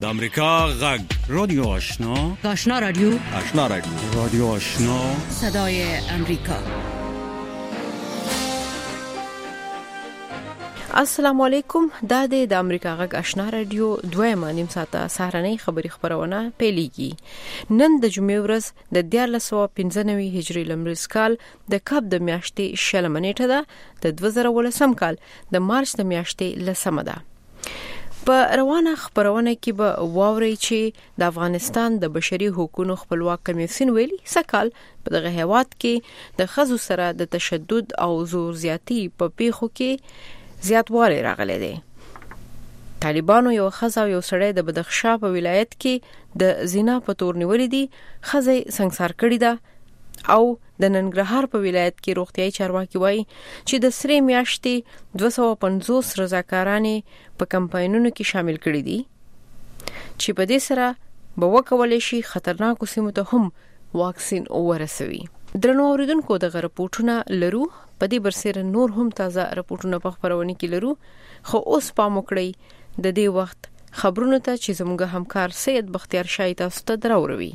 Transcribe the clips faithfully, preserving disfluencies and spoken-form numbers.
د امریکا غږ رادیو آشنا آشنا رادیو آشنا رادیو رادیو آشنا صدای امریکا. السلام علیکم. دا د امریکا غږ آشنا رادیو دویمه نیم ساعته سهارنۍ خبری خبرونه پیلېږي. نن د جمعې ورځ د دیارلس سوه پنځه نوي هجري لمریز کال د کب د میاشتې شلمه نیټه ده د دوه زره ولسم کال د مارچ د میاشتې لسمه ده. په روانه خبرونه کې به واوري چې د افغانستان د بشري حقوقو خپلواک کمیسیون ویلي سکهال په دغه هیواد کې د خزو سره د تشدد او زور زیاتی په پیښو کې زیاتوالی راغلی دی. طالبانو یو خزه او یو سړی د بدخشان په ولایت کې د زنا په تور نیولې دي. خزه سنگسار کړی ده او د ننګرهار په ولایت کې روغتيایي چارواکي وایي چې د سری میاشتې دوه سوه پنځوس رضاکارانې په کمپاینونو کې شامل کړي دي چې په دې سره به وکولای شي خطرناکو سیمو ته هم واکسین ورسوي. درنو اوریدونکو دغه رپورټونه لرو، په دې برسره نور هم تازه رپورټونه په خبرونه کې لرو، خو اوس پام وکړئ د دې وخت خبرونو ته چې زموږ همکار سید بختیار شاه تاسو ته دراوروي.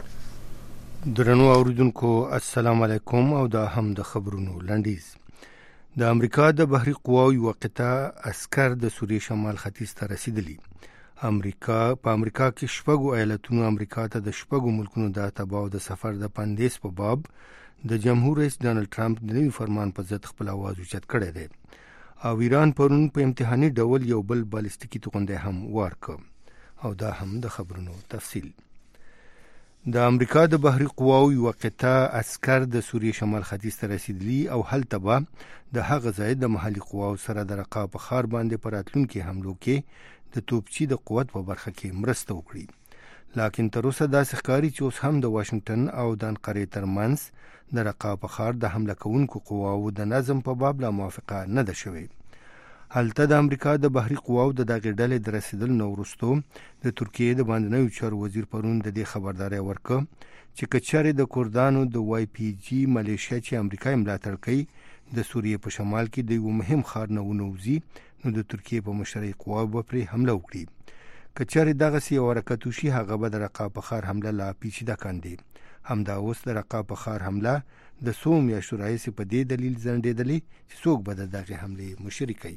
درنو اوریدونکو السلام علیکم او دا هم د خبرونو لنډیز. د امریکا د بحري قواو یو قطعه عسكر د سوریې شمال ختیځ ته رسیدلی. امریکا په امریکا کې شپږو ایالتونو امریکا ته د شپږو ملکونو د تباو د سفر د پاندیس په باب د جمهور رئیس ډانلډ ټرمپ د نوي فرمان په ضد خپل आवाज اوچت کړی دی او ایران پرون په امتحاني ډول یو بل بالستیکي توغنده هم ورک. او دا هم د خبرونو تفصیل. د امریکا د بحري قواو یو قطعه عسكر د سوریې شمال ختیځ ته رسیدلی او هلته به د هغه ځای د محلي قواو سره د رقابت په خار باندې پراتلونکو حملو کې د توپچی د قوت په برخه کې مرسته وکړي. لکه تر اوسه دا ښکاري چې اوس هم د واشنگټن او د انقرې ترمنځ د رقابت په خار د حمله کوونکو قواو د نظم په باب لا موافقه نه ده شوې. هلته د امریکا د بحري قواو د دغه ډلې د رسیدل نو وروسته د ترکیې د باندنیو چارو وزیر پرون د دې خبرداري ورکړه چې کچاري د کردانو د وای پی جی ملیشیا چې امریکا ملاتړ کوي د سوریې په شمال کې د یو مهم ښار نه ونوځي نو د ترکیې په مشرۍ قواو په پرې حمله وکړي. کچاري دغه سی ورکه توشي هغه به د رقابت په خار حمله لا پیچیده کاندي. همدا اوس د رقابت په خار حمله د سوم یا شورای سي په دې دلیل ځنډېدلې چې څوک به دغه حمله مشري کوي.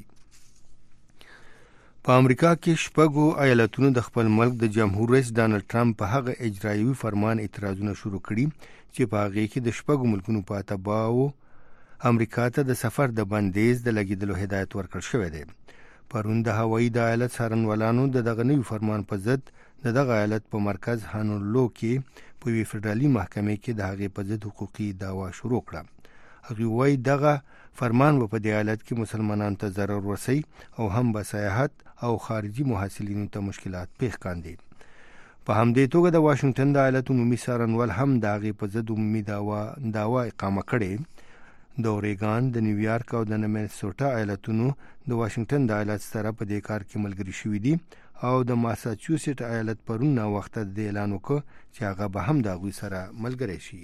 په امریکا کې شپږو ایالتونو د خپل ملک د جمهور رئیس ډانلډ ټرمپ په هغه اجرایوي فرمان اعتراضونه شروع کړي چې په هغه کې د شپږو ملکونو په تباو امریکا ته د سفر د بندیز د لګیدلو هدایت ورکړ شوی دی. پرون د هوایي د ایالت څارنوالانو د دغه نوي فرمان په ضد د دغه ایالت په مرکز هانولو کې په وی فدرالي محکمې کې د هغې په ضد حقوقي دعوا شروع کړه. هغه وايي دغه فرمان په دې حالت کې مسلمانانو ته ضرر ورسي او هم به سیاحت او خارجي محصلینو ته مشکلات پیښ کاندي. په همدې توګه د واشنگټن د ایالت عمومي څارنوال هم د هغې په ضد عمومي دعوا دعوا اقامه کړې. د اورېګان، د نیویارک او د منیسوټا ایالتونو د واشنگټن د ایالت سره په دې کار کې ملګري شوي دي او د ماساچوسټ ایالت پرون نه وخت د اعلان وکړ چې هغه به هم د هغوی سره ملګری شي.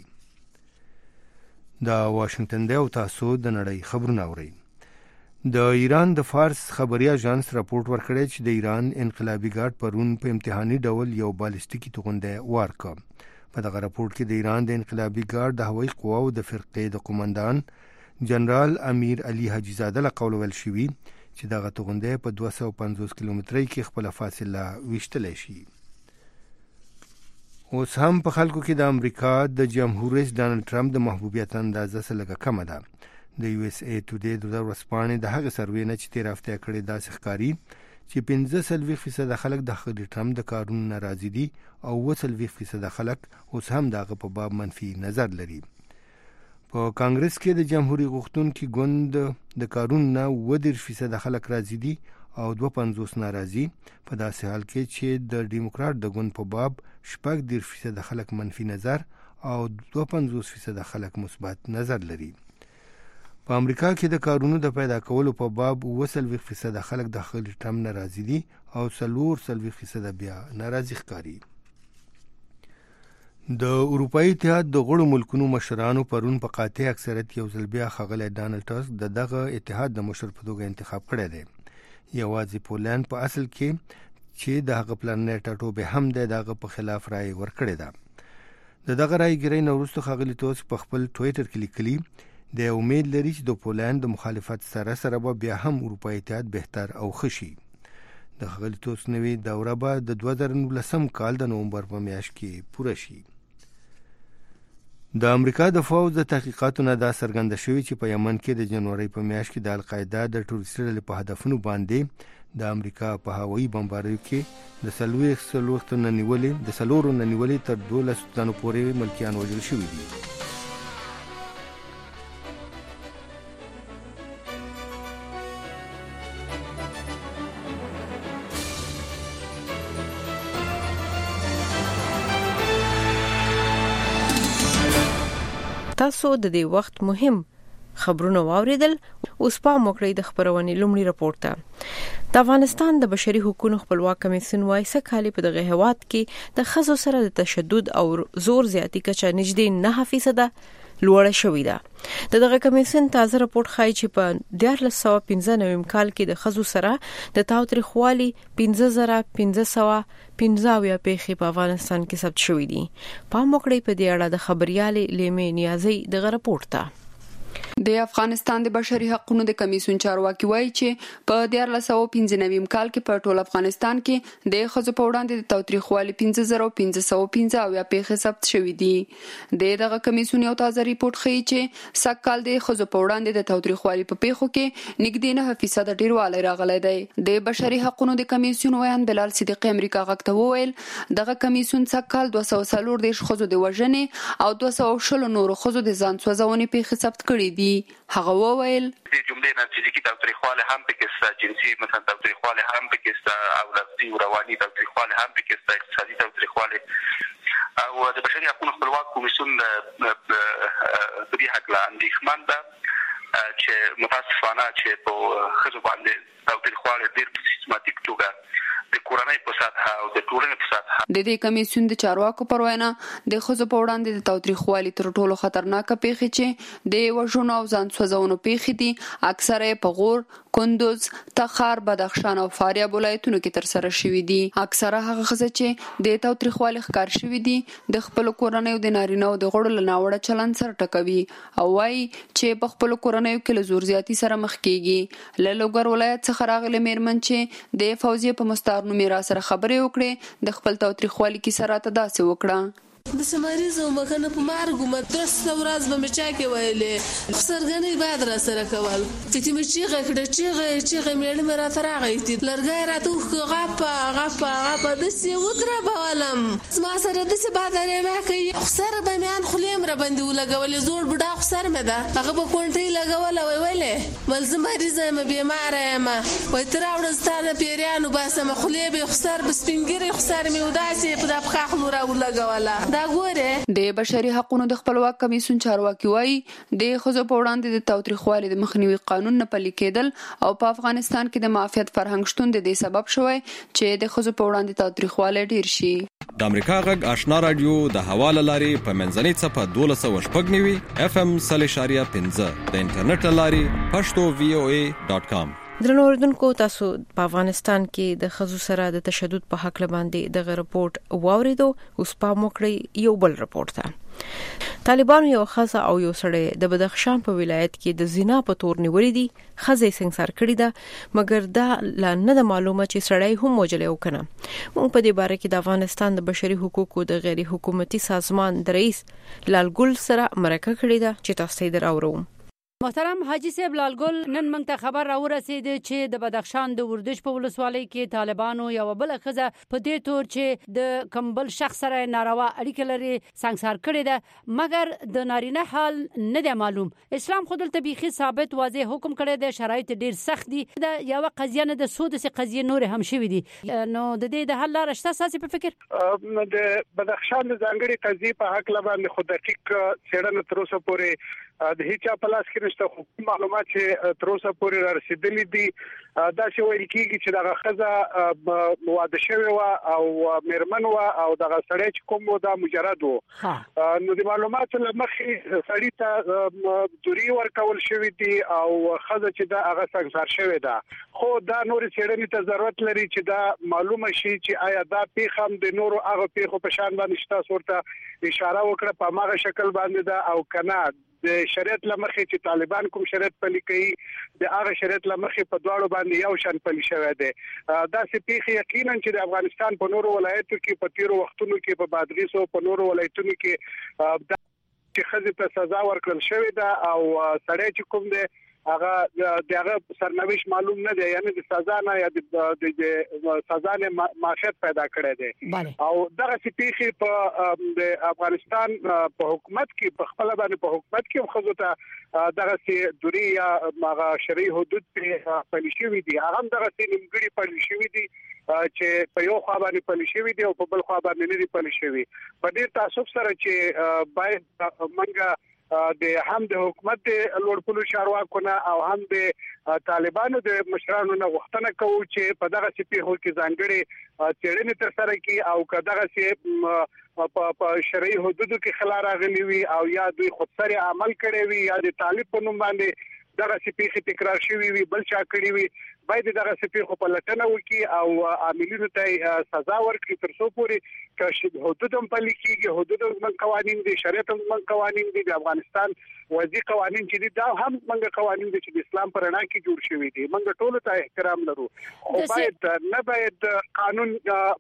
د واشنگټن دی او تاسو د نړۍ خبرونه اورئ. د ایران د فارس خبري اژانس راپورټ ورکړی چې د ایران انقلابي ګارد پرون په امتحاني ډول یو بالستیکي توغنده ورک. په دغه راپورټ کې د ایران د انقلابي ګارد د هوایي قواو د فرقې د قومندان جنرال امیر علي حاجي زاده له قول ویل شوي چې دغه توغنده په دوه سوه پنځوس کیلومترۍ کې خپل فاصله ویشتلی شي. اوس هم په خلکو کې د امریکا د جمهور رئیس ډانلډ ټرمپ د محبوبیت اندازه څه لږه کمه ده. د یو اس ای ټوډے د ورځپاڼې د هغه سروې نه چې تیر هفته کړی داسې ښکاري چې پنځه څلوېښت فیصده خلک د ټرمپ د کارونو نه راضي دي او اووه څلوېښت فیصده خلک اوس هم د هغه په باب منفي نظر لري. په کانګرس کې د جمهوریت غوښتونکي ګوند د کارونو نه اووه دېرش فیصده خلک راضي دي او دوه پنځوس ناراضي. په داسې حال کې چې د ډیموکرات د ګوند په باب شپږ دېرش فیصده خلک منفي نظر او دوه پنځوس فیصده خلک مثبت نظر لري. په امریکا کې د کارونو د پیدا کولو په باب اووه څلوېښت فیصده خلک د ټرمپ ناراضي دي او څلور څلوېښت فیصده بیا ناراضي ښکاري. د اروپایي اتحاد د غړو ملکونو مشرانو پرون په قاطع اکثریت یو ځل بیا ښاغلی ډانلډ ټسک د دغه اتحاد د مشر په توګه انتخاب کړی دی. یوازې پولند په اصل کې چې د هغه پلان ټاټوبه هم د دغه په خلاف رائے ورکړې ده د دغه رائے ګرای نورستو خغلی توس په خپل ټوئیټر کې لیکلي د امید لري چې د پولند د مخالفت سره سره به بیا هم اروپای اتحاد بهتر او خشي د خغلی توس نوې دوره به د دوه زره نولسم کال د نومبر په میاشت کې پوره شي د امریکا د فوج د تحقیقاتو نه دا څرګنده شوې چې په یمن کې د جنوري په میاشت کې د القاعده د ټوریسټ ډلې په هدفونو باندې د امریکا په هوایي بمباردیو کې د سلويخ سلوخت نه نیولې د سلورو نه نیولې تر دولس تنو پورې ملکیان وژل شوي دي تاسو د دې وخت مهم خبرونه واوریدل اوس په موکړې د خبرونې لومړی راپور ته د افغانستان د بشري حقوقو خپلواک کمیسیون وايي چې کالي په دغه هواد کې د خزو سره د تشدد او زور زیاتی کچه نږدې نه فیصد لوړه شوې ده د دغه کمیسیون تازه راپور ښایي چې په د یو سوه پنځه نوي کال کې د خزو سره د تاوتریخوالي پنځه زره پنځه سوه پنځه اویا پیښې په افغانستان کې ثبت شوې دي په موکړې په دې اړه د خبريالې لیمې نیازي دغه راپور ته د افغانستان د بشري حقوقو د کمیسیون چارواکي وایي چې په د یو سوه پنځه نوي کال کې په ټول افغانستان کې د خزو په وړاندې د تاوتریخوالي پنځه زره پنځه سوه پنځه اویا پیښې ثبت شوې دي د دغه کمیسیون یو تازه ریپورت ښیي چې سږکال د خزو په وړاندې د تاوتریخوالي په پیښو کې نږدې نه فیصد ډیروالی راغلی دی د بشري حقوقو د کمیسیون ویان بلال صدیقی امریکا غږ ته وویل دغه کمیسیون سږکال دوه سوه څلور دېرش خزو د وژنې او دوه سوه شل نورو خزو د ځان سوځونې پیښې ثبت کړې دي هغه وویل د جملې نه فزیکی تاوتریخوالی هم پکې شته جنسي مثلا تاوتریخوالی هم پکې شته او لفظي او رواني تاوتریخوالی هم پکې شته اقتصادي تاوتریخوالی او د بشري حقوقو خپلواک کمیسیون د دې حق لا اندېښمن ده چې متاسفانه چې په خزو باندې تاوتریخوالی ډېر په سیستماتیک توګه د کورنۍ په سطح او د ټولنې په سطح د دې کمیسیون د چارواکو پر وینا د خزو په وړاندې د تاوتریخوالي تر ټولو خطرناک پیښې چې د وژنو او ځان سوځونو پیښې دي اکثره په غور کندوز تخار بدخشان او فاریاب ولایتونو کې تر سره شوې دي اکثره هغه خزه چې د تاوتریخوالي ښکار شوې دي د خپل کورنۍ د نارینه او د غړو لناوړه چلند سره ټکوي او وايي چې په خپل کورنۍ کې له زور زیاتی سره مخ کیږي له لوګر ولایت څخه راغلي میرمن چې د فوزیه په مستار نو میرا سره خبرې وکړې د خپل تاوتریخوالي کې سره تداسې وکړه د سمریزو مکنه په مارګو مدرس ورځ به مچا کې ویلې سرګنې بعد را سره کول چې چې مچې غکړه چې غې چې غې مېړه مې را تراغې چې لرګای راته غاپا غاپا غاپا د سی ودره بولم ما سره د سی بادرې ما کوي خسر به میان خلیم را باندې ولګولې زوړ بډا خسر مې ده هغه په کونټي لګول وی ویلې ولزم مریضه مې بیمار یم وای تر اورستانه پیریانو باسم خلې به خسر بسپینګری خسر مې وداسي په دغه خلو را ولګوله د بشري حقوقو د خپلواک کمیسیون چارواکي وایي د خزو په وړاندې د تاوتریخوالي د مخنیوي قانون نه پلي کېدل او په افغانستان کې د معافیت فرهنګ شتون د دې سبب شوی چې د خزو په وړاندې تاوتریخوالي ډیر شي د امریکا غږ آشنا رادیو د حواله لاري په منځنۍ صفه دولس سوه شپږ نوي اف ام صفر اشاریه پنځه د انټرنیټ لاري پښتو وی او ای ډاٹ کام درنو اوریدونکو تاسو په افغانستان کې د خزو سره د تشدد په حق باندې د رپورت واوریدو اوس په موکړی یو بل رپورت ته طالبان یو خزه او یو سړی د بدخشان په ولایت کې د زنا په تور نیولې دي خزه سنگسار کړی ده مګر دا لا نه د معلومه چې سړی هم موجل یو کنه مونږ په دې باره کې د افغانستان د بشري حقوقو د غیر حکومتي سازمان د رئیس لال ګل سره مرکه کړې ده چې تاسو یې دراوړو محترم حاجی صاحب لال ګل نن موږ ته خبر راورسید چې د بدخشان د وردش په ولسوالۍ کې طالبانو یو بل خزه په دې تور چې د کمبل شخص سره ناروا اړیکه لري سنگسار کړی ده مګر د نارینه حال نه دی معلوم اسلام خود ته بيخي ثابت واضح حکم کړی دی شرایط ډیر سخت دي د یو قضیه نه د سود سي قضیه نور هم شوی دي نو د دې د حل لار شته ساسي په فکر د بدخشان د ځانګړي قضیه په حق لباندې خود دقیق څېړنه تر اوسه پورې د هیڅ په لاس کې نشته معلومات چې تر اوسه پورې را رسیدلي دي دا چې ویل کېږي چې دغه خزه واده شوی و او میرمن و او دغه سړی چې کوم و دا مجرد و نو د معلوماتو لمخې سړی ته دوری ورکول شوی دي او خزه چې دا هغه څنګه شوی ده خو دا نور څېړنې ته ضرورت لري چې دا معلومه شي چې آیا دا پیخم د نورو هغه پیخو په شان باندې شته صورت اشاره وکړه په ماغه شکل باندې دا او کنه د شریعت لمخې چې طالبان کوم شریعت پلي کوي د هغه شریعت لمخې په دواړو باندې یو شان پلي شوی دی دا سه پیخي یقینا چې د افغانستان په نورو ولایتو کې په تیرو وختونو کې په بادغیسو په نورو ولایتونو کې د چې خزې ته سزا ورکړل شوې ده او سړی چې کوم دی هغه دغه سرنوشت معلوم نه دی یعنی د سزا نه یا د سزا نه معافیت پیدا کړی دی او دغه سپیخي په د افغانستان په حکومت کې په خپل باندې په حکومت کې خزو ته دغه سي دوری یا مغه شرعي حدود په پالیشي دي هغه دغه سي نیمګړي پالیشي دي چې په یو خوا باندې پالیشي دي او په بل خوا باندې نه دي پالیشي په ډیر تعصب سره چې باید منګه د هم د حکومت د لوړپوړو چارواکو او هم د طالبانو د مشرانو نه غوښتنه کوو چې په دغه سپیخو کې ځانګړي څېړنې ترسره کړي او کداغه سي په شرعي حدودو کې خلل راغلي وي او یا دوی خودسري عمل کړي وي یا د طالب په نوم باندې دغه سپیخي تکرار شوی وي بل چا کړی وي باید دغه سپیخو په لټنه وکړي او عاملینو ته سزا ورکړي تر څو پورې چې حدود هم پلي کیږي حدود هم قوانين دي شریعت هم قوانين دي د افغانستان وځي قوانين چې دي دا هم موږ قوانين دي چې د اسلام پر رڼا کې جوړ شوی دي موږ ټول ته احترام لرو او باید نه باید قانون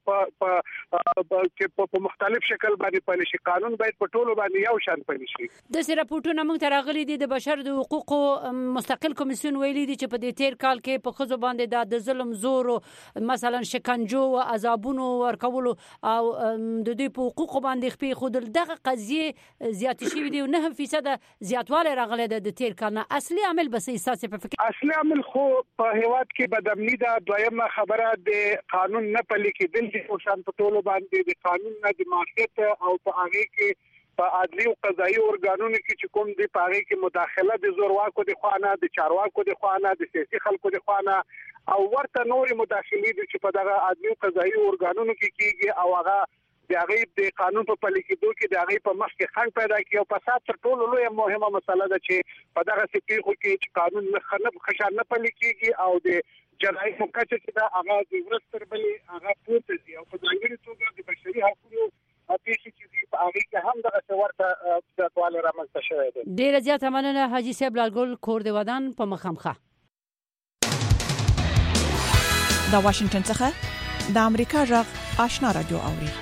په په مختلف شکل باندې پلي شي قانون باید په ټولو باندې یو شان پلي شي د سره راپورټونه موږ تراغلي دي د بشر د حقوقو مستقل کمیسیون ویلي دي چې په دې تیر کال کې په خزو باندې د ظلم زور مثلا شکنجو او عذابونو ورکولو او د دې په حقوقو باندې خپې خودل دغه قضیه زیات شي دي نه فیصد زیاتواله راغله د تیر کال نه اصلي عامل بس اساس په فکر اصلي عامل خو په هیواد کې بدامنی دا دویمه خبره د قانون نه پلي کېدل دي او شان په ټولو باندې د قانون نه د ماخیت او په هغه کې په عدلي او قضایي اورګانونو کې چې کوم دی په هغه کې مداخله د زورواکو د خوانه د چارواکو د خوانه د سیاسي خلکو د خوانه او ورته نوري مداخلې دي چې په دغه عدلي او قضایي اورګانونو کې کیږي او هغه د هغه د قانون په پلي کېدو کې د هغه په مخ کې خنډ پیدا کیږي او فساد تر ټولو لوی مهمه مسله ده چې په دغه سپیخو کې چې قانون نه خنب خشان نه پلي کیږي او د جرایمو کچه چې دا هغه د ورستر بلې هغه پورته دي او په ځانګړي توګه د بشري حقوقو اپیشي چې په هغه کې هم دغه ورته د توال رامنځته شوی دی ډیر زیات مننه حاجی صاحب لالګل کور دی ودان په مخامخه د واشنگټن څخه د امریکا جغ آشنا رادیو اوري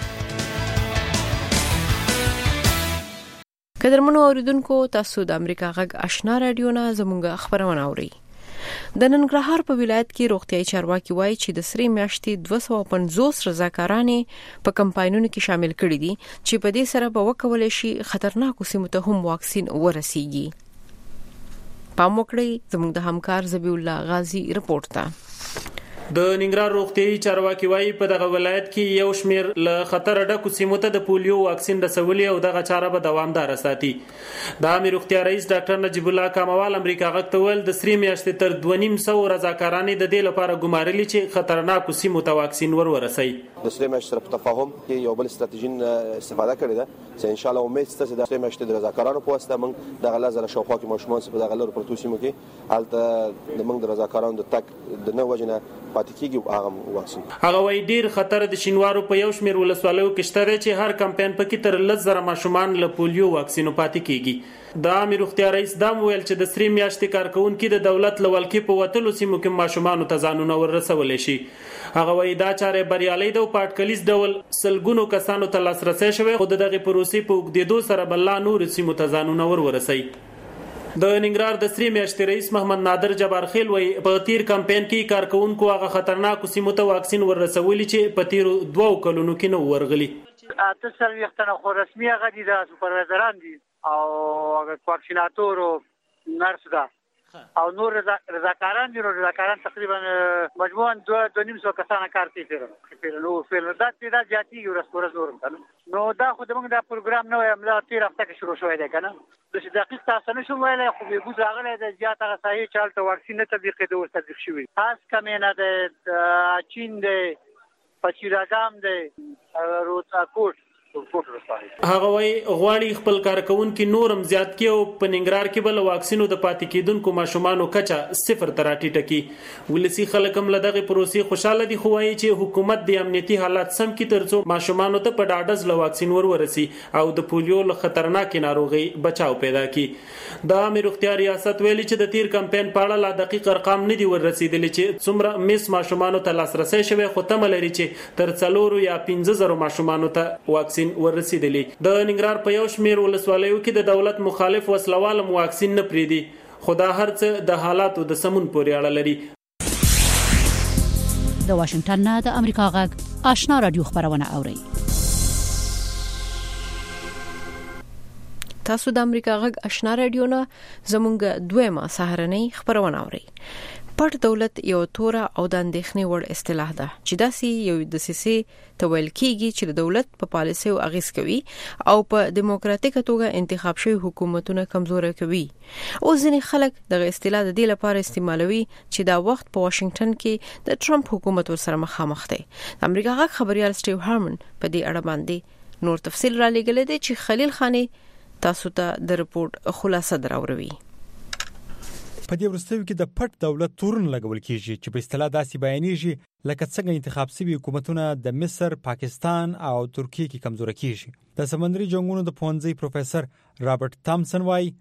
قدرمنو اوریدونکو تاسو د امریکا غږ آشنا رادیو نه زموږه خبرونه اوري د ننګرهار په ولایت کې روغتيایي چارواکي وایي چې د سری میاشتې دوه سوه پنځوس رضاکارانې په کمپاینونو کې شامل کړي دي چې په دې سره به وکول شي خطرناکو سیمو ته هم واکسین ورسیږي پام وکړئ زموږ د همکار زبی الله غازی رپورټ ته د ننګرهار روغتيایي چارواکي وایي په دغه ولایت کې یو شمیر له خطر ډکو سیمو ته د پولیو واکسین رسولي او دغه چاره به دوامدار ساتي د عامه روغتیا رئیس ډاکټر نجیب الله کاموال امریکا غږ ته ویل د سری میاشتې تر دوه نیم سوه رضاکارانې د دې لپاره ګمارلي چې خطرناکو سیمو ته واکسین ور ورسي د سری میاشتې سره په تفاهم کې یو بل ستراتیژي استفاده کړې ده چې ان شاء الله امید ستاسو د سری میاشتې د رضاکارانو په واسطه موږ دغه لزر شاوخوا کې ماشومان په دغه لور پروتو سیمو کې حالت د موږ د رضاکارانو د تک د نو وجنه پاتې کیږي هغه واکسین هغه وای ډیر خطر د شینوارو په یو شمیر ولسوالو کې شته چې هر کمپاین پکې تر لزر ماشومان له پولیو واکسینو پاتې کیږي د عامه روغتیا رئیس دا ویل چې د سری میاشتې کارکونکو د دولت لولکې په وټلو سیمو کې ماشومان ته ځانونه ورسول شي هغه وای دا چاره بریالي ده او پټکلیز ډول سلګونو کسانو ته لاسرسي شوی خو دغه پروسې په وګړو سره بل نور سیمو ته ځانونه ورسي د ننګرهار د سری میاشتې رئیس محمد نادر جبارخیل وای په تیر کمپاین کې کارکونکو هغه خطرناک سیمو ته واکسین ورسولي چې په تیر دوه کلونو کې نو ورغلي اته سر وختونه خو رسمي هغه دي د سپروایزران دي او هغه کوارډیناتور او نرس ده او نور رضاکاران دي، رضاکاران تقریبا مجموعاً دوه دوه نیم سو کسانه کار کوي نو فعل دا دا جاتی ورس ورس نور نو دا خو دغه دا پروګرام نو املا تیر هفته کې شروع شوی دی کنه د دقیق تاسو نه شو ویلای خو به بوز راغلی د زیات هغه صحیح چالت واکسین نه تطبیق دی او تطبیق شوی خاص کمینه د چین دی پچیراګام دی روتا کوټ هغه وای غواړي خپل کارکونکو نورم زیات کی او په ننګرهار کې بل واکسینو د پاتې کېدونکو ماشومان کچا صفر تر اټیټه کی ولسی خلک هم لدغه پروسې خوشاله دي خو وایي چې حکومت د امنیتي حالات سم کی ترڅو ماشومان ته په ډاډز ل واکسین ور ورسي او د پولیو له خطرناک ناروغي بچاو پیدا کی د امیر اختیار ریاست ویلي چې د تیر کمپاین په اړه لا دقیق ارقام نه دي ور رسیدلي چې څومره میس ماشومان ته لاسرسي شوی خو تم لري چې تر څلورو یا پنځه زره ماشومان ته واکسین ورسیدلی د ننګرهار په یو شمیر ولسوالیو کې د دولت مخالف وسلوال واکسین نه پریدي خو دا هرڅه د حالاتو د سمون پورې اړه لري. د واشنگټن نه د امریکا غږ آشنا رادیو خبرونه اوري. تاسو د امریکا غږ آشنا رادیو نه زمونږ دویمه سهارنۍ خبرونه اوري. پټ دولت یو توره او د اندېښنې وړ اصطلاح ده چې داسې یو د سیاسي تویل کیږي چې د دولت په پالیسي او اغیز کوي او په دیموکراتیکه توګه انتخاب شوی حکومتونه کمزوري کوي. او ځینې خلک د اصطلاح د دې لپاره استعمالوي چې دا وخت په واشنگټن کې د ټرمپ حکومت ورسره مخامخ دی. د امریکا غږ خبريال سټیو هارمن په دې اړه باندې نور تفصیل را لګل دي چې خلیل خانی تاسو ته د رپورت خلاصه دراوړي. په دې ورستیو کې د پټ دولت تورن لګول کیږي چې په اصطلاح داسې بیانېږي لکه څنګه انتخاب شوی حکومتونه د مصر، پاکستان او ترکیه کې کمزوري کیږي. د سمندري جنگونو د پوهنځي پروفیسور رابرټ تامسن وايي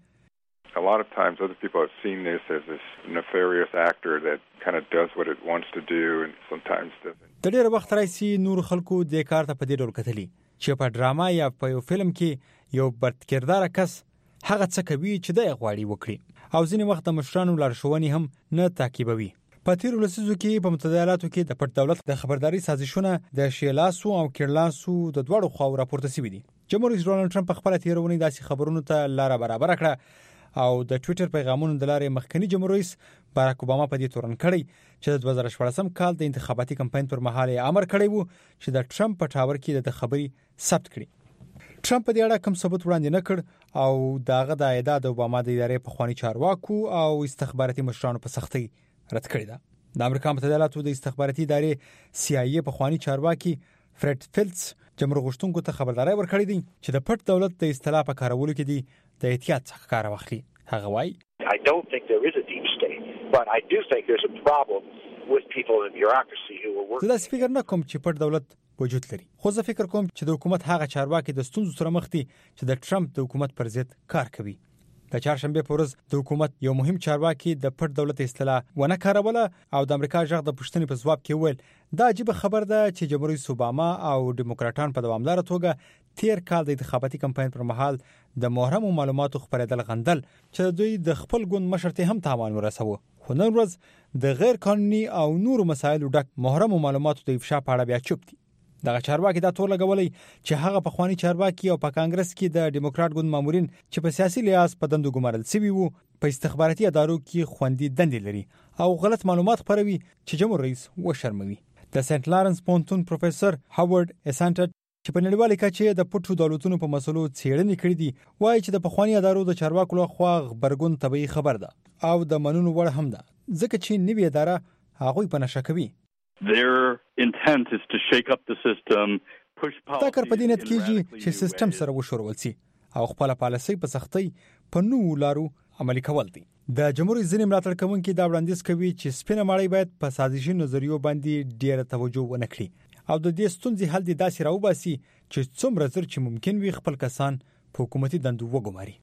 A lot of times other people have seen this as this nefarious actor that kind of does what it wants to do and sometimes doesn't. د ډېر وخت راځي نور خلکو د کار ته په دې ډول کتلي چې په ډراما یا په یو فلم کې یو بد کردار کس هغه څه کوي چې د غواړي وکړي او ځینې وخت د مشرانو لارښوونې هم نه تعقیبوي. په تیر ولسیزو کې په متداولاتو کې د پټ دولت د خبرداري سازشونه د شیلاسو او کیرلاسو د دوړو خواو راپورته شوي دي. جمهور رئیس ډونالډ ټرمپ خپل تیرونی داسې خبرونو ته لار برابر کړه او د ټوئیټر پیغامونو د لارې مخکنی جمهور رئیس باراک اوباما په دې تورن کړی چې د دوه زره شپږم کال د انتخاباتي کمپاین پر مهال امر کړی وو چې د ټرمپ په ټاور کې د خبري ثبت کړي. ټرمپ په دې اړه کوم ثبوت وړاندې نه کړ او داغه د ادعا د اوباما د ادارې په خواني چارواکو او استخباراتي مشرانو په سختۍ رد کړی ده. د امریکا متحده ایالاتو د استخباراتي ادارې سی آی ای په خواني چارواکي فرید فیلټس جمهور غوښتونکو ته خبرداري ورکړې دي چې د پټ دولت د اصطلاح په کارولو کې دي د احتیاط څخه کار واخلي. هغه وايي I don't think there is a deep state, but I do think there's a problem with people in bureaucracy who are working. زه دا فکر نه کوم چې پټ دولت وجود لري. خو زه فکر کوم چې د حکومت هغه چارواکي د ستونزو سره مخ دي چې د ټرمپ د حکومت پر ضد کار کوي. د چهارشنبه په ورځ د حکومت یو مهم چارواکي د پټ دولت اصطلاح ونه کاروله او د امریکا ژغ د پښتنې په ځواب کې ویل دا عجیب خبر ده چې جمهور رئیس اوباما او ډیموکراټان په دوامدار توګه تیر کال د انتخاباتي کمپاین پر مهال د محرمو معلوماتو خبرېدل غندل چې دوی د خپل ګوند مشر ته هم تاوان ورسوه. خو نن ورځ د غیر قانوني او نورو مسایلو ډک محرمو معلوماتو د افشا په اړه بیا چوپ دي. دغه چارواکي دا تور لګولای چې هغه په خواني چارواکي او په کانګرس کې د ډیموکراټ ګوند مامورین چې په سیاسي لحاظ په دندو ګمارل شوی وو په استخباراتي ادارو کې خوندي دندې لري او غلط معلومات خپروي چې جمهور رئیس وشرموي. د سنت لارنس پونتون پروفیسور هاورد اسانټ چې په نړیوال کچه د پټو دولتونو په مسلو څېړنې کړې دي وایي چې د پخوانی ادارو د چارواکو لخوا خبرګون طبيعي خبر ده او د منونو وړ هم ده ځکه چې نوې اداره هغه په نشه کوي. Their intent is to shake up the system, push policy. دا کار په دې نیت کېږي چې سیستم سره وشورول شي او خپل پالیسي په سختۍ په نوو لارو عملي کول دي. د جمهوریت ځینې ملاتړ کوونکي دا وړاندیز کوي چې سپینه ماړی باید په سازشي نظریو باندې ډېره توجه ونه کړي او د دې ستونزې حل دي داسې راوباسي چې څومره زر چې ممکن وي خپل کسان په حکومتي دندو وګماري.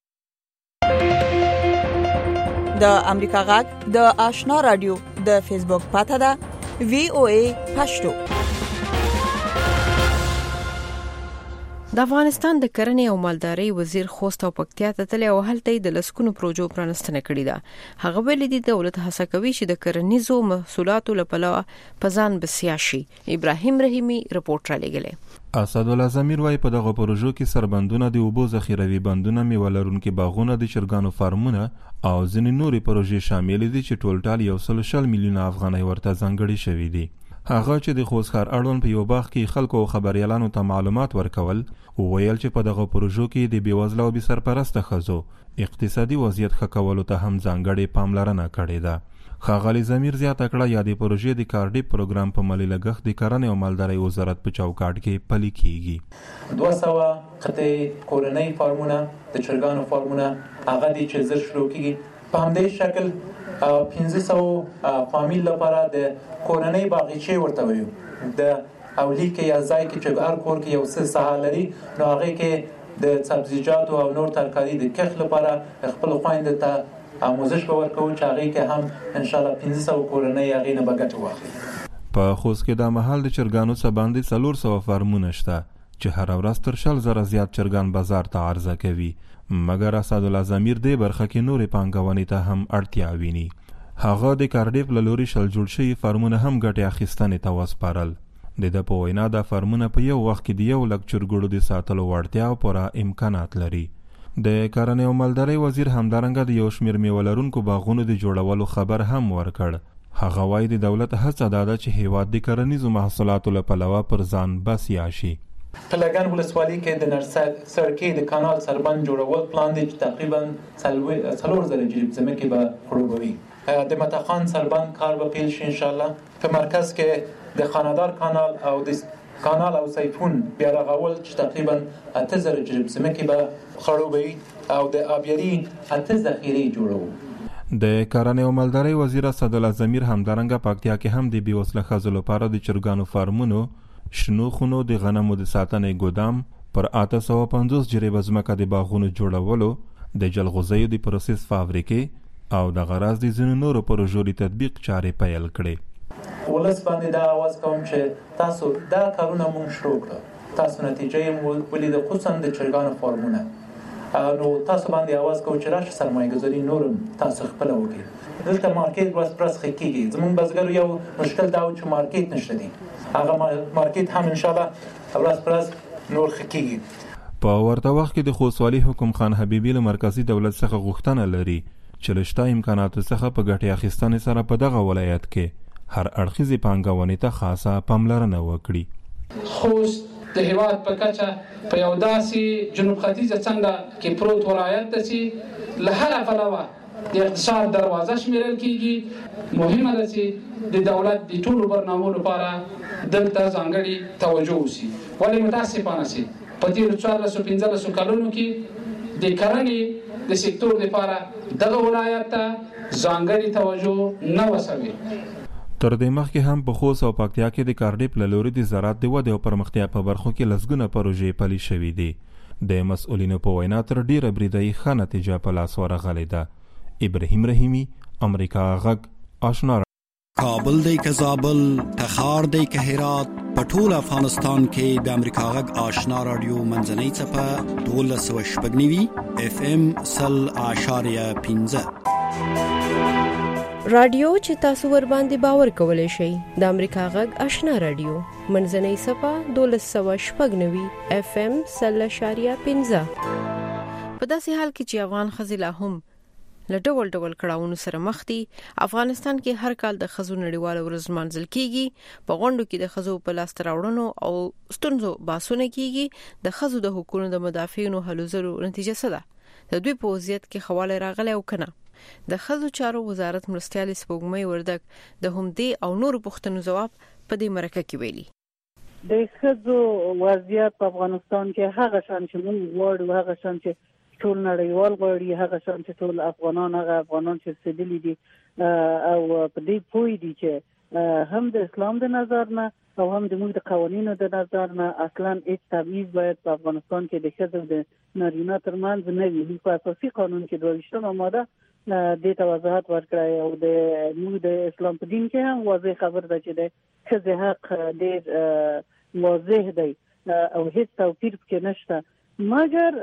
د امریکا غږ د آشنا رادیو د فیسبوک پاته ده وی او ای پښتو. د افغانستان د کرنې او مالدارۍ وزیر خوست او پکتیا ته تل او هلته د لسکونو پروژو پرانستنه کړې ده. هغه ویلي دي دولت هڅه کوي چې د کرنیزو محصولاتو لپاره پزان بسیاشي. ابراهیم رحیمی رپورټ را لګلې. اسد الله زمیر وايي په دغه پروژو کې سربندونه د اوبو ذخیروي بندونه میوه لرونکي باغونه د چرګانو فارمونه او ځینې نورې پروژې شامل دي چې ټول ټال یو سل شل میلیونه افغانۍ ورته ځانګړي شوي دي. هغه چې د خوست ښار اړوند په یو باغ کې خلکو او خبريالانو ته معلومات ورکول وویل چې په دغه پروژو کې د بیوزله او بي سرپرسته ښځو اقتصادي وضعیت ښه کولو ته هم ځانګړې پاملرنه کړې ده. ښاغلي زمیر زیاته کړه یا د پروژې د کارډیپ پروګرام په مالي لګښت د کرنې او مالدارۍ وزارت په چوکاټ کې پلي کیږي. دوه سوه قطعې کورنۍ فارمونه د چرګانو فارمونه هغه دي چې زر شروع کیږي. په همدې شکل پنځه سوه فامیل لپاره د کورنۍ باغچې ورته وایو د اولی کې یا ځای کې چې هر کور کې یو څه ساحه لري نو هغه کې د سبزیجاتو او نور ترکاري د کښت لپاره خپل خويندې ته آموزش ورکوو چې هغه کې هم ان شاء الله پنځه سوه کورنۍ هغه نه بغټ واخلي. په خوست کې د محل د چرګانو څخه باندې څلور سوه فارمونه شته چې هر ورځ تر شل زره زیات چرګان بازار ته عرضه کوي. مګر اسد الله زمیر دې برخه کې نورې پانګونې ته هم اړتیا ویني. هغه د کارډیف له لوري شل جوړ شوي فارمونه هم ګټې اخیستنې ته وسپارل. د ده په وینا دا فارمونه په یو وخت کې د یو لک چرګوړو د ساتلو وړتیا او پوره امکانات لري. د کرنې او مالدارۍ وزیر همدارنګه د یو شمېر میوه لرونکو باغونو د جوړولو خبر هم ورکړ. هغه وایي د دولت هڅه دا ده چې هیواد د کرنیزو محصولاتو له پلوه پر ځان بسیا شي. په لګن ولسوالۍ کې د نرسر سرکې د کانال سربند جوړول پلان دی چې تقریبا څلور زره جریب ځمکې به خړوبوي. د متخان سربند کار به پیل شي ان شاء الله. په مرکز کې د خانادار کانال او د کانال او سیفون بیا رغول چې تقریبا اته زره جریب ځمکې به خړوبوي او د آبیاري اته ذخیرې جوړوي. د کرنې او مالدارۍ وزیر اسد الله زمیر همدارنګه پکتیا کې هم د بیوزله ښځو لپاره د چرګانو فارمونو، شنو خونو، د غنمو د ساتنې ګودام، پر اته سوه پنځوس جریبه ځمکه د باغونو جوړولو، د جلغوزیو د پروسس فابریکې او د غراض د ځینو نورو پروژو د تطبیق چارې پیل کړې. ولس باندې دا آواز کوم چې تاسو دا کارونه مونږ شروع کړو، تاسو نتیجه یې ولیده، خصوصا د چرګانو فارمونه. نو تاسو باندې آواز کوم چې راشه سرمایه گذاري نورم تاسو خپل وکړئ. دلته مارکیټ ورځ پرس خکېږي. زمونږ بزګرو یو مشکل دا و چې مارکیټ نشته دی. هغه مارکیټ هم ان شاء الله ورځ پرس نور خکېږي. په ورته وخت کې د خوستوالي حکم خان حبیبي له مرکزی دولت څخه غوښتنه لري چې له شته امکاناتو څخه په ګټې اخیستنې سره په دغه ولایت کې هر اړخیزې پانګونې ته خاصه پاملرنه وکړي. خوست د هیواد په کچه په یو داسې جنوب ختیځه څنډه کې پروت ولایت ده چې له هره پلوه د اقتصاد دروازه شمیرل کیږي. مهمه ده چې د دولت د ټولو برنامو لپاره دلته ځانګړي توجه وشي. ولې متاسفانه سي په تیرو څوارلسو پنځلسو کلونو کې د کرنې د سکتور لپاره دغه ولایت ته ځانګړي توجه نه وسوي. تر دې مخکې هم په خوست او پکتیا کې د کارډیپ له لوري د زراعت د ودې او پرمختیا په برخو کې لسګونه پروژې پلي شوې دي. د مسؤلینو په وینا تر ډیره بریدایي ښه نتیجه په لاس ورغلې ده. ابراهیم رحیمی، امریکا غږ، آشنا. کابل دی که زابل، تخار دی که هرات، په ټول افغانستان کې د امریکا غږ آشنا رادیو منځنۍ څپه دولس سوه شپږ نوي اف ام سل اعشاریه پنځه. رادیو چې تاسو ور باندې باور کولای شئ د امریکا غږ آشنا رادیو منځنۍ صفه دولس سوه شپږ نوي اف ام سل اعشاریه پنځه. په داسې حال کې چې افغان ښځې لا هم له ډول ډول کړاوونو سره مخ دي، افغانستان کې هر کال د ښځو نړیواله ورځ لمانځل کیږي. په غونډو کې د ښځو په لاسته راوړنو او ستونزو بحثونه کیږي. د ښځو د حقوقو د مدافعینو هلو ځلو نتیجه څه ده؟ د دوی په وضعیت کې خواله راغلی او کنه؟ د ښځو چارو وزارت مرستیال سپوږمۍ وردک د همدې او نورو پوښتنو ځواب په دې مرکه کې ویلي. د ښځو وضعیت په افغانستان کې هغه شان چې موږ غواړو، هغه شان چې ټول نړیوال غواړي، هغه شان چې ټول افغانان هغه افغانان چې رسېدلي دي او په دې پوه دي چې هم د اسلام د نظر نه او هم د موږ د قوانینو د نظر نه اصلا هیڅ تبعیض باید په افغانستان کې د ښځو د نارینه ترمنځ نه وي. په اساسي قانون کې دوه ویشتمه ماده دې ته وضاحت ورکړی او د موږ د اسلام په دین کې هم واضح خبر ده چې د ښځې حق ډېر واضح دی او هیڅ توپیر کې نشته، مګر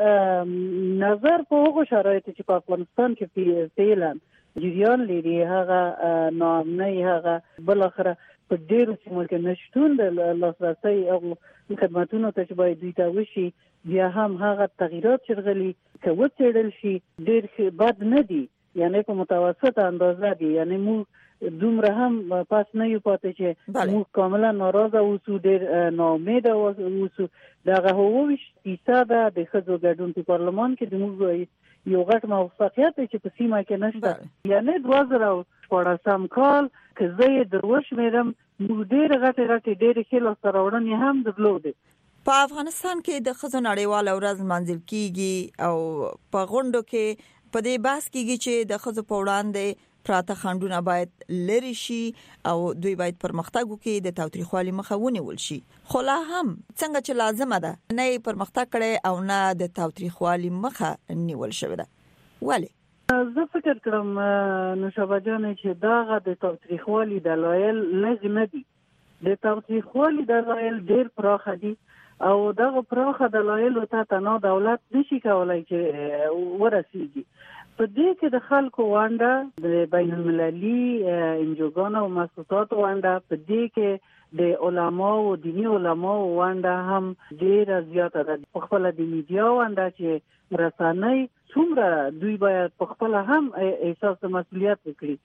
نظر په هغه شرایطو چې په افغانستان کې فعلا جریان لري هغه نامنۍ هغه بل اخره په ډیرو سیمو کې نشټون د لاسرسي او خدماتونو ته چې باید دوی ته وشي، بیا هم هغه تغیرات چې غلي کوي تړل شي ډیر بد نه دي، یعنی په متوسط اندازه دي، یعنی موږ دومره هم پاس نه یو پاتې چې موږ کاملا ناراضه اوسو، ډیر ناامیده اوسو. دغه هوویش فیصد د ښځو ګډون په پارلمان کې د موږ یو غټ موفقیت چې په سیمه کې نشته، یعنی دوه زره شپاړسم کال که زه یې دروشمیرم موږ ډیر غټ غټ ډیر ښه لاسته راوړنې هم درلودې. په افغانستان کې د ښځو نړیواله ورځ لمانځل کیږي او په غونډو کې په دې بحث کیږي چې د ښځو په وړاندې پراته خنډونه باید لري شي او دوی باید پرمختګ وکړي، د تاوتریخوالي مخه ونیول شي. خو لا هم څنګه چې لازمه ده نه پرمختګ کړي او نه د تاوتریخوالي مخه نیول شوی ده. ولی زه فکر کوم نو شابهجان چې داغه د تاوتریخوالي دلایل لږ نه دي، د تاوتریخوالي دلایل ډیر پراخ دي او دغه پراخه دلایل ته تنها دولت نشي کولای چې ورسیږي. په دې کې د خلکو ونډه، د بین المللي انجوګانو او مؤسساتو ونډه، په دې کې د علماو او دینی علماو ونډه هم ډیره زیاته ده. په خپل د میډیا ونډه چې رسنۍ څومره دوی باید په خپل هم احساس د مسؤلیت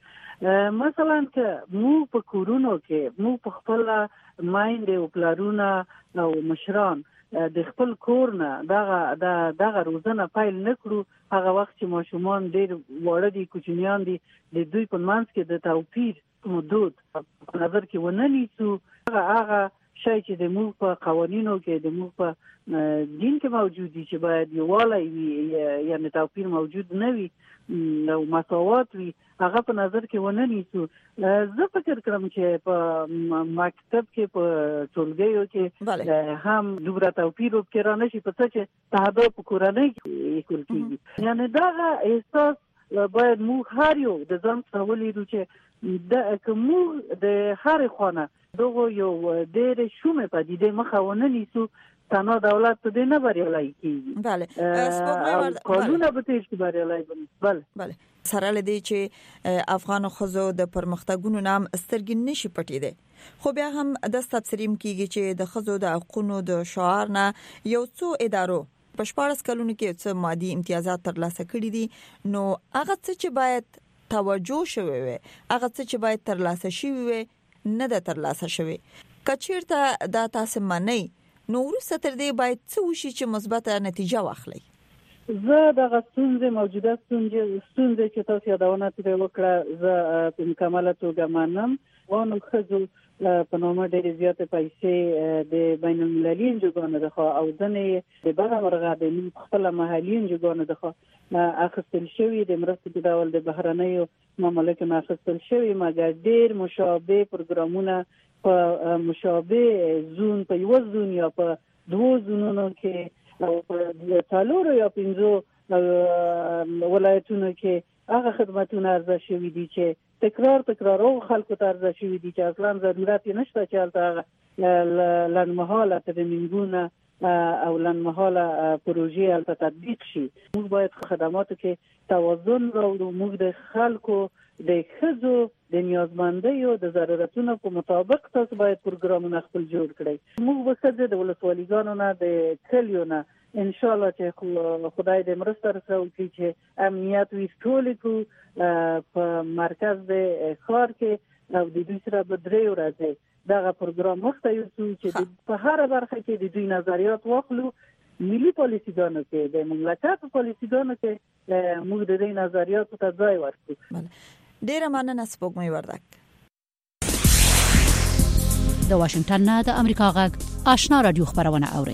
وکړي. مثلا که موږ په کورونو کې موږ په خپل مایندې او پلارونه او مشران د خپل کور نه دغه دغه روزنه پیل نکړو، هغه وخت چې ماشومان ډیر وړه دي، کوچنیان دي، د دوی په منځ کې د توپیر حدود په نظر کې ونه نیسو، هغه هغه شی چې د موږ په قوانینو کې د موږ په دین کې موجود دي چې باید یووالی وي، یعنی توپیر موجود نه وي او مساوات وي، هغه په نظر کې ونه نیسو. زه فکر کوم چې په مکتب کې په ټولګیو کې هم دومره توپیر وکړا نشي، په څه چې تهداب په کورنۍ کې کول کېږي. یعنی دا احساس باید موږ هر یو د ځان څخه ولیدو چې د کوم د هر خانه دغه یو ډېر شومه پدیده مخه ونه نیسو، تنها دولت ته دې نه بریالي کیږي. بله قانون به تیز بریالي بني. بله بله سره لدی چې افغان خزو د پرمختګونو نام سترګې نشي پټېده، خو بیا هم د تفسیریم کیږي چې د خزو د حقوقو د شعار نه یو څو ادارو په شپږ کلونو کې څه مادي امتیازات ترلاسه کړي دي، نو هغه څه چې باید توجه شوي وي، هغه څه چې باید ترلاسه شوي وي نه د ترلاسه شوي. کچیرته دا تاسو معنی نو ورسته تر دې باید څه وشي چې مثبته نتیجه واخلي. زه د غستونځ موجوده ستونزې چې تاسو یادونه ترې وکړه زه په مکمله توګه منم. وانه خزو په نومه ډېرې زیاتې پیسې د بین المللي انجوګانو څخه او ځنې د بره مرغه د خپل محلي انجوګانو څخه اخیستل شوي، د مرستې په ډول د بهرنیو مملکتو نه اخیستل شوي، مګر ډېر مشابه پروګرامونه په مشابه زون په یو زون یا په دوه زونونو کې او په څلورو یا پنځو ولایتونو کې هغه خدماتونه ارزښت شوي دي چې تکرار تکرار او خلکو ته ارزښت شوي دي چې اصلا ضرورت نشته چې هلته لنډمهاله ترمینګونه او لنډمهاله پروژې هلته تطبیق شي. موږ باید خدماتو کې توازن راوړو، موږ د خلکو د ښځو د نیازمندیو د ضرورتونو په مطابق تاسو باید پروګرامونه خپل جوړ کړئ. موږ به ښځې د ولسوالیګانو نه د کلیو نه ان شاء الله چې خدای دې مرسته راسره وکړي چې امنیت وي ټول کو په مرکز د ښار کې او د دوی سره به درې ورځې دغه پروګرام مخته یوسو چې په هر برخه کې د دوی نظریات واخلو. ملي پالیسیګانو کې د مملکت پالیسیګانو کې موږ د دې نظریاتو ته ځای ورکړو. ډیره مننه سپوږمۍ وردک. د واشنگټن نه د امریکا غږ آشنا رادیو خبرونه اوري.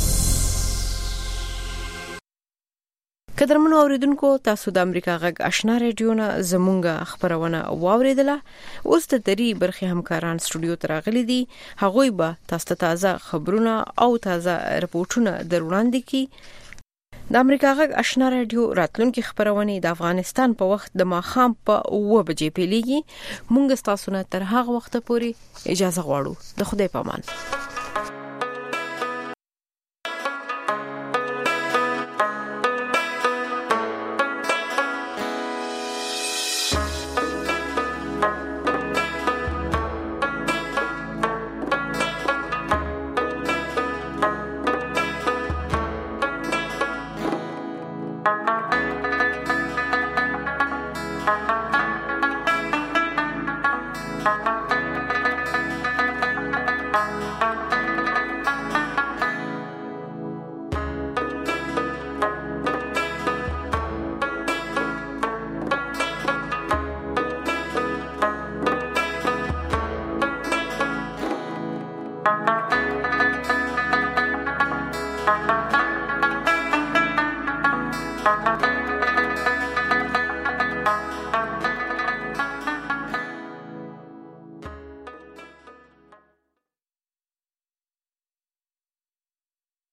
قدرمنو اوریدونکو، تاسو د امریکا غږ آشنا رادیو نه زمونږه خبرونه واوریدله. اوس د دری برخه همکاران سټوډیو ته راغلي دي، هغوی به تاسو ته تازه خبرونه او تازه رپورټونه دروړاندې کړي. د امریکا غږ آشنا رادیو راتلونکي خبرونه د افغانستان په وخت د ماخام په اوه بجې پیلېږي. مونږ تاسو نه تر هغه وخت پورې اجازه غواړو. د خدای پامان. شي.